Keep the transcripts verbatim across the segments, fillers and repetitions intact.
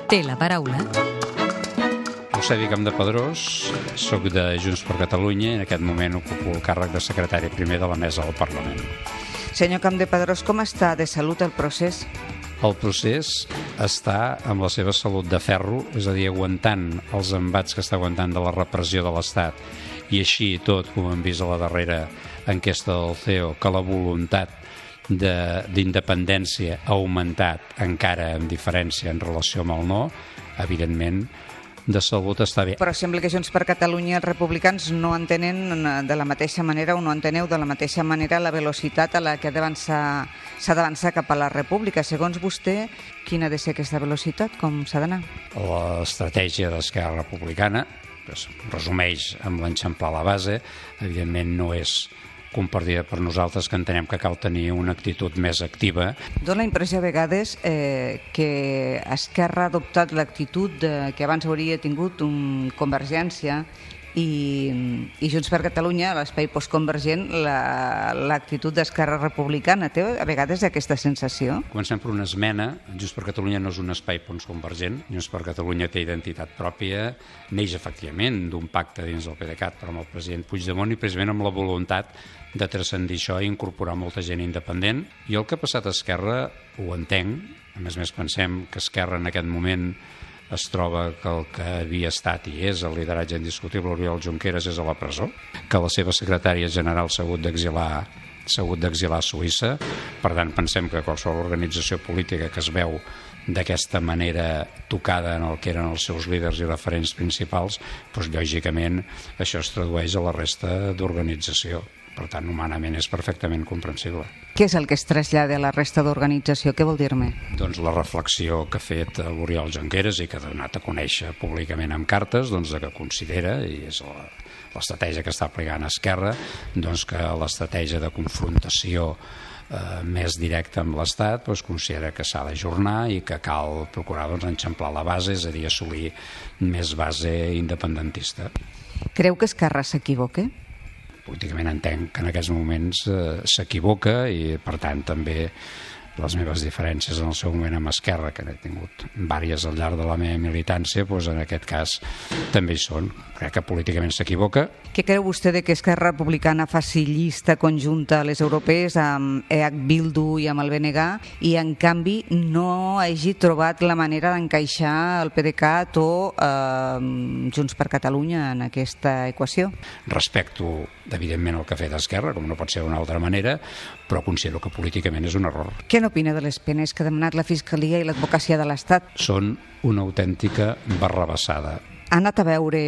Té la paraula Eusebi Campdepadrós, soc de Junts per Catalunya i en aquest moment ocupo el càrrec de secretari primer de la mesa del Parlament. Senyor Campdepadrós, com està de salut el procés? El procés està amb la seva salut de ferro, és a dir, aguantant els embats que està aguantant de la repressió de l'Estat, i així i tot, com hem vist a la darrera enquesta del C E O, que la voluntat d'independència ha augmentat encara en diferència en relació amb el no, evidentment, de salut està bé. Però sembla que Junts per Catalunya i els republicans no entenen de la mateixa manera o no enteneu de la mateixa manera la velocitat a la que s'ha d'avançar cap a la república. Segons vostè, quina ha de ser aquesta velocitat? Com s'ha d'anar? L'estratègia d'Esquerra Republicana, que es resumeix amb l'enxamplar la base, evidentment no és compartida per nosaltres, que entenem que cal tenir una actitud més activa. Dóna la impressió a vegades eh, que Esquerra ha adoptat l'actitud que abans hauria tingut un Convergència i, i Junts per Catalunya, l'espai postconvergent, l'actitud la, d'Esquerra Republicana. Té a vegades aquesta sensació? Comencem per una esmena. Junts per Catalunya no és un espai postconvergent. Junts per Catalunya té identitat pròpia, neix efectivament d'un pacte dins del PDeCAT, però amb el president Puigdemont i precisament amb la voluntat de transcendir això i incorporar molta gent independent. I el que ha passat a Esquerra ho entenc. A més a més pensem que Esquerra en aquest moment es troba que el que havia estat i és el lideratge indiscutible Oriol Junqueras és a la presó, que la seva secretària general s'ha hagut d'exilar s'ha hagut d'exilar a Suïssa. Per tant, pensem que qualsevol organització política que es veu d'aquesta manera tocada en el que eren els seus líders i referents principals, doncs lògicament això es tradueix a la resta d'organització. Per tant, humanament és perfectament comprensible. Què és el que es trasllada a la resta d'organització? Què vol dir-me? Doncs la reflexió que ha fet l'Oriol Junqueras i que ha donat a conèixer públicament amb cartes, doncs que considera, i és l'estratègia que està aplicant Esquerra, doncs que l'estratègia de confrontació eh, més directa amb l'Estat doncs considera que s'ha d'ajornar i que cal procurar doncs, enxamplar la base, és a dir, assolir més base independentista. Creu que Esquerra s'equivoca? Políticament entenc que en aquests moments eh, s'equivoca i, per tant, també les meves diferències en el seu moment amb Esquerra, que n'he tingut diverses al llarg de la meva militància, doncs en aquest cas també hi són. Crec que políticament s'equivoca. Què creu vostè de que Esquerra Republicana faci llista conjunta a les europees amb E H Bildu i amb el B N G i en canvi no hagi trobat la manera d'encaixar el PDeCAT o eh, Junts per Catalunya en aquesta equació? Respecto, evidentment, el que ha fet Esquerra, com no pot ser d'una altra manera, però considero que políticament és un error. Què n'opina de les penes que ha demanat la Fiscalia i l'Advocacia de l'Estat? Són una autèntica barrabassada. Ha anat a veure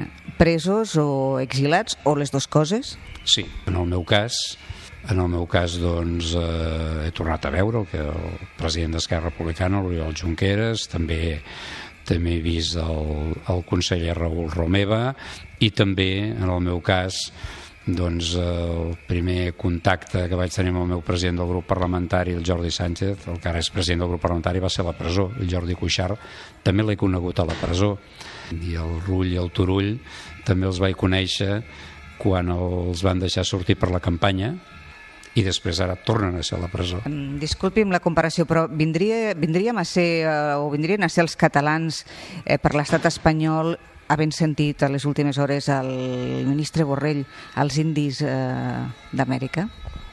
presos o exilats o les dues coses? Sí, en el meu cas, en el meu cas doncs, eh, he tornat a veure el, que el president d'Esquerra Republicana, l'Oriol Junqueras, també també he vist el, el conseller Raül Romeva i també, en el meu cas, doncs el primer contacte que vaig tenir amb el meu president del grup parlamentari, el Jordi Sánchez, el que ara és president del grup parlamentari, va ser a la presó. El Jordi Cuixart també l'he conegut a la presó. I el Rull i el Turull també els vaig conèixer quan els van deixar sortir per la campanya i després ara tornen a ser a la presó. Disculpi'm la comparació, però vindria, vindríem a ser, o vindrien a ser els catalans eh, per l'estat espanyol havent sentit a les últimes hores el ministre Borrell als indis eh, d'Amèrica?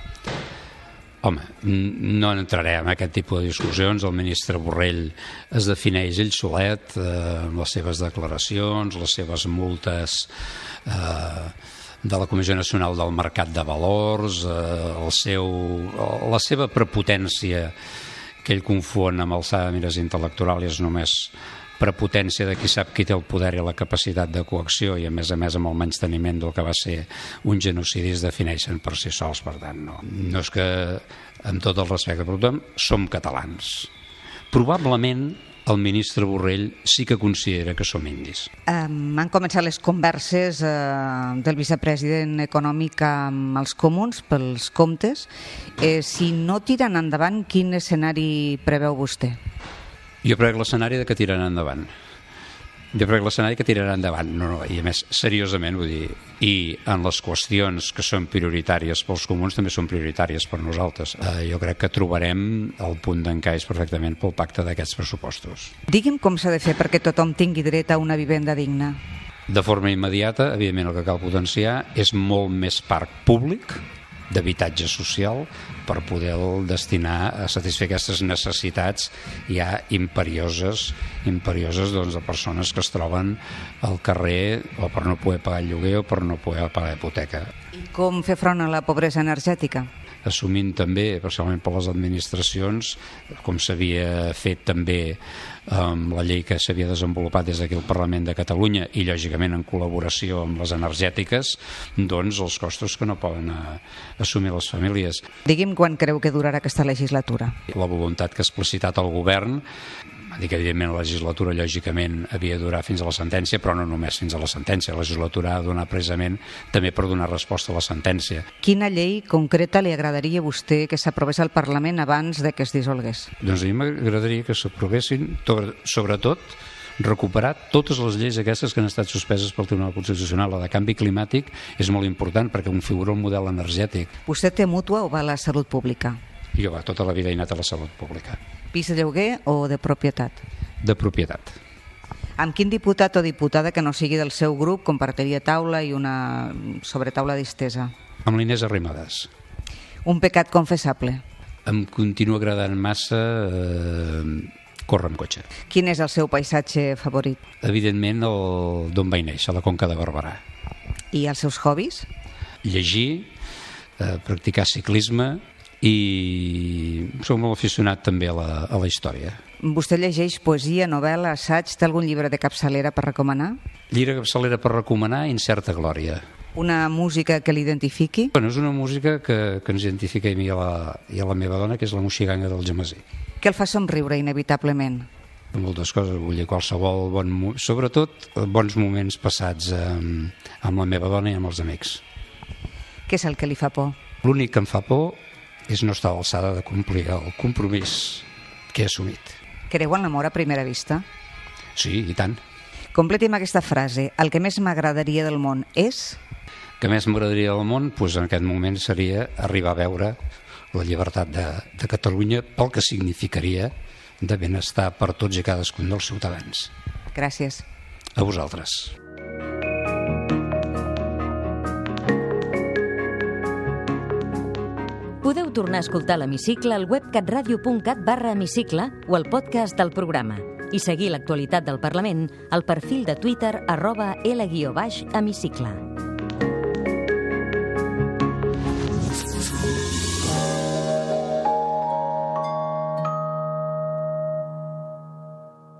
Home, no entraré en aquest tipus de discussions. El ministre Borrell es defineix ell solet eh, amb les seves declaracions, les seves multes eh, de la Comissió Nacional del Mercat de Valors, eh, el seu, la seva prepotència que ell confon amb alçada de mires intel·lectual i és només prepotència de qui sap qui té el poder i la capacitat de coacció i a més a més amb el menysteniment del que va ser un genocidi es defineixen per si sols. Per tant, no, no és que amb tot el respecte per tothom som catalans. Probablement el ministre Borrell sí que considera que som indis. Um, han començat les converses uh, del vicepresident econòmic amb els comuns pels comptes. Eh, si no tiren endavant, quin escenari preveu vostè? Jo crec l'escenari de que tiren endavant. Jo crec que l'escenari que tirarà endavant, no, no, i a més, seriosament, vull dir, i en les qüestions que són prioritàries pels comuns també són prioritàries per nosaltres. Eh, jo crec que trobarem el punt d'encaix perfectament pel pacte d'aquests pressupostos. Digui'm com s'ha de fer perquè tothom tingui dret a una vivenda digna. De forma immediata, evidentment, el que cal potenciar és molt més parc públic d'habitatge social per poder destinar a satisfer aquestes necessitats ja imperioses imperioses doncs, de persones que es troben al carrer o per no poder pagar el lloguer o per no poder pagar hipoteca. I com fer front a la pobresa energètica? Assumint també, especialment per les administracions, com s'havia fet també amb la llei que s'havia desenvolupat des d'aquí al Parlament de Catalunya i, lògicament, en col·laboració amb les energètiques, doncs els costos que no poden assumir les famílies. Digui'm quan creu que durarà aquesta legislatura. La voluntat que ha explicitat el govern, dic que evidentment la legislatura lògicament havia de durar fins a la sentència, però no només fins a la sentència, la legislatura ha de donar precisament també per donar resposta a la sentència. Quina llei concreta li agradaria a vostè que s'aprovés al Parlament abans de que es dissolgués? Doncs a mi m'agradaria que s'aprovessin, sobretot, recuperar totes les lleis aquestes que han estat suspeses pel Tribunal Constitucional. La de canvi climàtic és molt important perquè configura un model energètic. Vostè té mútua o va a la salut pública? Jo va, tota la vida he anat a la salut pública. Pis de lloguer o de propietat? De propietat. Amb quin diputat o diputada que no sigui del seu grup compartiria taula i una sobretaula distesa? Amb l'Inés Arrimadas. Un pecat confessable? Em continua agradant massa eh, córrer amb cotxe. Quin és el seu paisatge favorit? Evidentment el d'on vaig néixer, la Conca de Barberà. I els seus hobbies? Llegir, eh, practicar ciclisme i soc molt aficionat també a la, a la història. Vostè llegeix poesia, novel·la, assaig? Té algun llibre de capçalera per recomanar? Llibre de capçalera per recomanar, Incerta glòria. Una música que l'identifiqui? Bueno, és una música que, que ens identifica a mi i a, la, i a la meva dona, que és la Moixiganga del Gemesí. Què el fa somriure inevitablement? Moltes coses, vull dir, qualsevol bon... Sobretot bons moments passats amb, amb la meva dona i amb els amics. Què és el que li fa por? L'únic que em fa por és no estar a l'alçada de complir el compromís que he assumit. Creu en l'amor a primera vista? Sí, i tant. Completi'm aquesta frase. El que més m'agradaria del món és... El que més m'agradaria del món, doncs en aquest moment seria arribar a veure la llibertat de, de Catalunya pel que significaria de benestar per tots i cadascun dels ciutadans. Gràcies. A vosaltres. Podeu tornar a escoltar l'Hemicicle al web catradio punt cat barra hemicicle o al podcast del programa i seguir l'actualitat del Parlament al perfil de Twitter arroba L guió baix hemicicle.